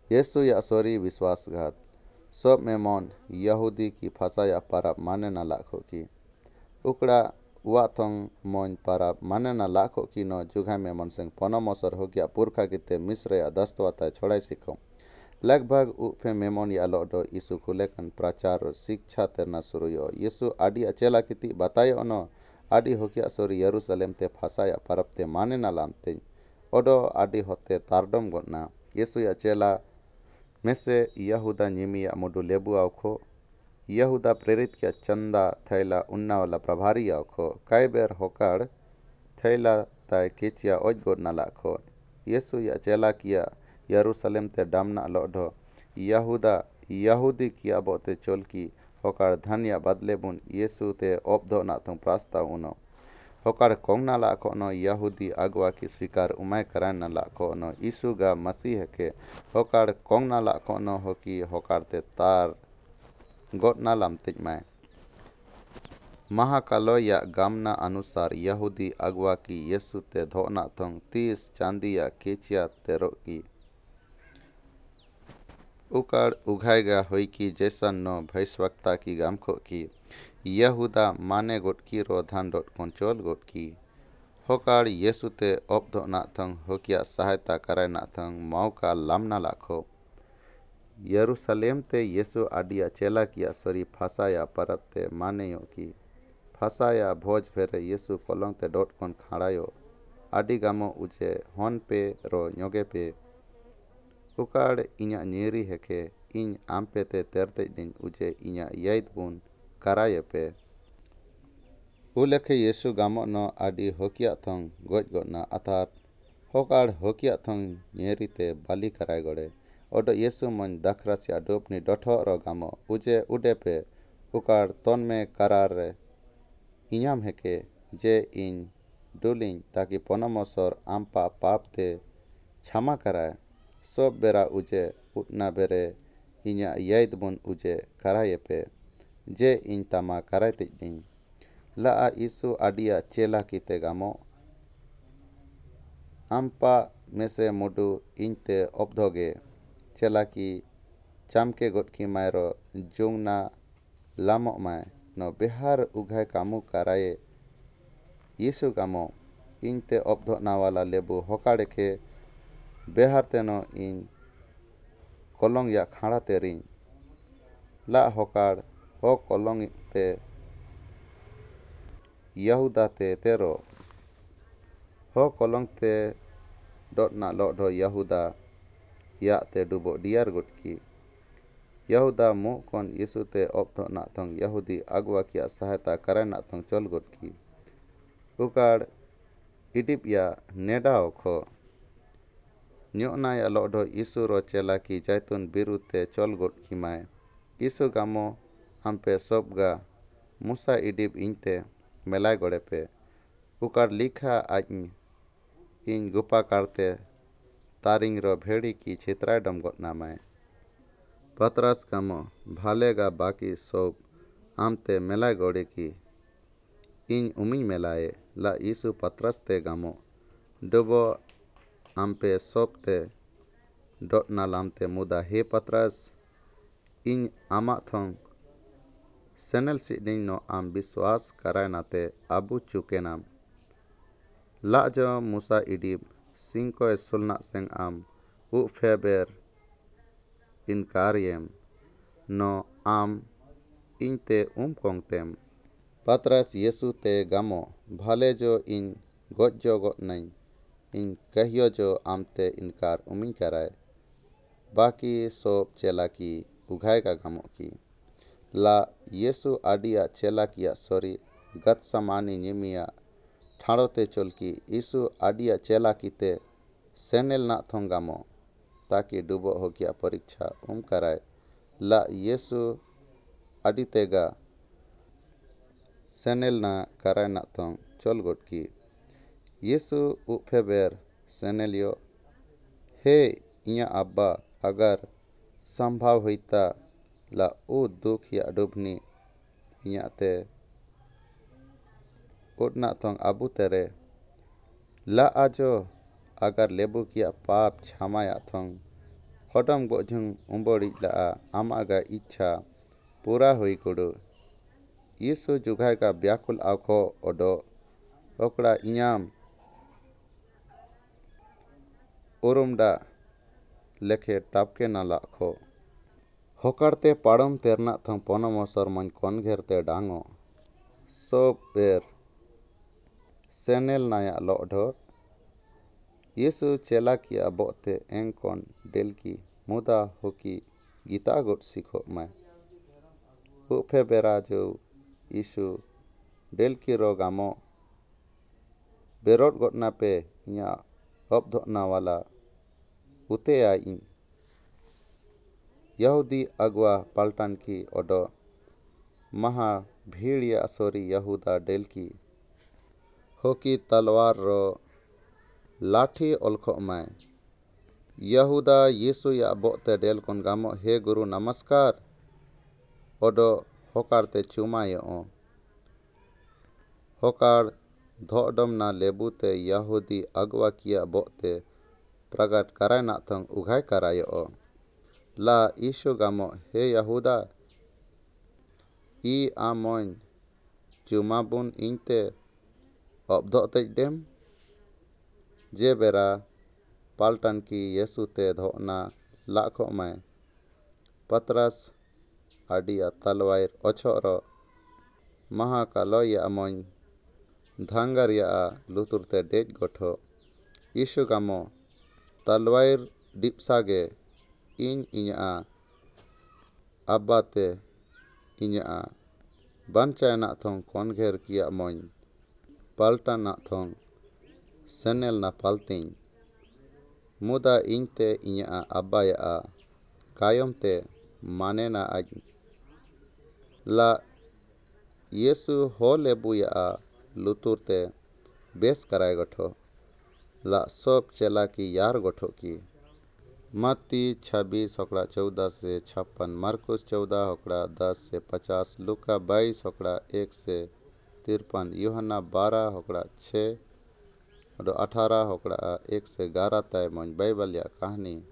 यीशु या सॉरी विश्वासघात सब मेमन यहूदी की फसाया पाराब माने ना लाखो की उकड़ा वाथों मोन पाराब माने ना लाखो की नो जुगा मेमन सिंह पनमसर हो गया पुरखा किते मिस्र या दस्तवाता छोड़ाई सिखो लगभग उफे मेमन या लोडो यीशु खुलेकन प्रचार शिक्षा तेरना शुरू यो यीशु आदि अचेला किति बतायो नो आदि हो गया सॉरी यरूशलेम ते फसाया पाराब ते माने ना लामते ओडो आदि होते तारडम गोना यीशु या चेला मेसे यहूदा निमिया मोडू लेबू आखो यहूदा प्रेरित किया चंदा थैला उन्ना वाला प्रभारी आखो कई बेर होकाड़ थैला ताय केचिया ओज गोडना लाखो यीशु या चेला किया यरूशलेम ते डामना लोडो यहूदा यहूदी किया बोते चोलकी होकाड़ धनिया बदले बुन यीशु ते ओबधो ना तुम प्रास्ताव उनो होकाड़ कोंगना लाखो नो यहूदी अगवा की स्वीकार उमाय कराना लाखो नो यीशु गा मसीह के होकाड़ कोंगना लाखो नो हो की होकाड़ ते तार गोटना लामते माय महाकालो या गामना अनुसार यहूदी अगवा की यीशु ते धोना थोंग 30 चांदी या केचिया तेरो की उकाड़ उघाएगा होई की जैसा नो भैस्वक्ता की गामखो की यहूदा माने गोट की रोधान डोट कंचोल गोट की होकाड़ यीशु ते ओबधो ना थंग होकिया सहायता करे ना थंग मौका लामना लाखो यरूशलेम ते यीशु आडिया चेला किया सरी फसाया परब ते माने यो की फसाया भोज फेरे यीशु कोलोंग ते डोट कोन खाड़ायो आदि गामो उचे होन पे रो न्योगे पे उकाड़ इन्या नीरी हेके इन आमपे ते तेरते दिन उचे इन्या याद बुन कराये पे उलेखे यीशु गामो नो आदि होकिया थोंग गोज गोना अर्थात होकाड़ होकिया थोंग न्येरी ते बाली कराय गड़े ओडो यीशु मन दखरसिया डोपनी डोठो रो गामो उजे उडे पे उकाड़ तोन में करार रे इन्याम हेके जे इन डुलिंग ताकि पनमसर आमपा पाप ते क्षमा कराय सब बेरा उजे उठना बेरे इन्या याद बुन उजे कराये पे जे इन तमा कराय तिदिंग ला यीशु आडिया चेला कीते गामो आमपा मेसे मुडू इनते ओबधोगे चेला की चामके गोटकी मायरो जुंगना लामो माय नो बिहार उघाय कामु कराये यीशु गामो इनते ओबधो नावाला लेबू होकाड़े के बिहार तेनो इन कोलोंग या खाड़ा तेरिंग ला होकाड़ हो कोलोंग ते यहूदा ते तेरो हो कोलोंग ते डोटना लोडो यहूदा या ते डुबो डियार गुटकी यहूदा मुँह कोन यीशु ते ओबधो ना थोंग यहूदी अगवा किया सहायता करे ना थोंग चोल गुटकी उकाड़ इडिप या नेडा ओखो न्योना या लोडो यीशु रो चेला की जैतून बिरु ते चोल गुटकी माय यीशु गामो आमपे सबगा मूसा इडिप इनते मेलाय गोड़े पे उकाड़ लिखा आज इन गुपा काढ़ते तारिंग रो भेड़ी की छित्राय डम गोटना माय पतरस गामो भालेगा बाकी सब आमते मेलाय गोड़े की इन उमिंग मेलाए ला यीशु पतरस ते गामो डुबो आमपे सब ते डोटना लामते मुदा हे पतरस इन आमा थोंग सेनेल सिडिंग नो आम विश्वास कराय नाते आबू चुके नाम ला जो मूसा इडिब सिंको सुलना सेंग आम उ फेबर इनकारियम नो आम इनते कोंगतेम पतरस यीशु ते गामो भले जो इन गोज्जो गो नहीं इन कहियो जो आमते इनकार उमिंग कराय बाकी सोप चेला की उघाएगा गामो की ला यीशु आडिया चेला किया सॉरी गत समानी निमिया ठाड़ोते चोलकी यीशु आडिया चेला कीते सेनेल ना थोंगामो ताकि डुबो हो गया परीक्षा कराय ला यीशु आडितेगा सेनेल ना कराय ना थोंग चोल गोट की यीशु उफेबेर सेनेलियो हे इया अब्बा अगर संभव होता ला उ दुख या डुबनी इया ते उड़ना थोंग अबू तेरे ला आजो अगर लेबू किया पाप क्षमाया थोंग hodom bojung umbori la amaga icha pura hoi kodo. Yesu jugai ka biakul ako odo okra inyam urumda lekhe tapke na lakho. Hokarte padam terna thong ponomosor man kongher dango. Sob ber senel naya lodho. Yesu chela ki abote engkon delki muda hoki gita got sikho mai. Uphe bera jo Yesu delki rogamo berot got nape nya obdhona wala utea in. Yahudi agwa paltan ki odo maha bhidiya asori Yahuda delki hoki talwar ro लाठी ओलखो मैं यहूदा यीशु या बोते del कोन गामो हे गुरु नमस्कार ओडो होकारते चुमायो होकार धोडम ना लेबुते यहूदी अगवा किया बोते प्रगट कराय ना थंग उघाय करायो ला यीशु गामो हे यहूदा ई आमोन चुमाबुन इनते obdhote dem जे बेरा पाल्टन की येसु ते धोना लाखो में पतरस आडिया तलवार ओछोरो महाकालो या मोन धांगर या लुतुरते डेज गोठो यीशु गामो तलवार डिपसागे इन इन्या अब्बाते इन्या बनचायना थों कोनघेर किया मोन पाल्टना थों senel na palting muda inte inya abaya kayom te manena aj la Yesu ho lebuya lutur te bes karay gotho la sob chela ki yar gotho ki मत्ती 26 होकड़ा 14 से 56 मार्कुस 14 होकड़ा 10 से 50 लूका 22 होकड़ा 1 से 53 यूहन्ना 12 होकड़ा 6 18 होकड़ा 1 से 11 तय मन बाइबल या कहानी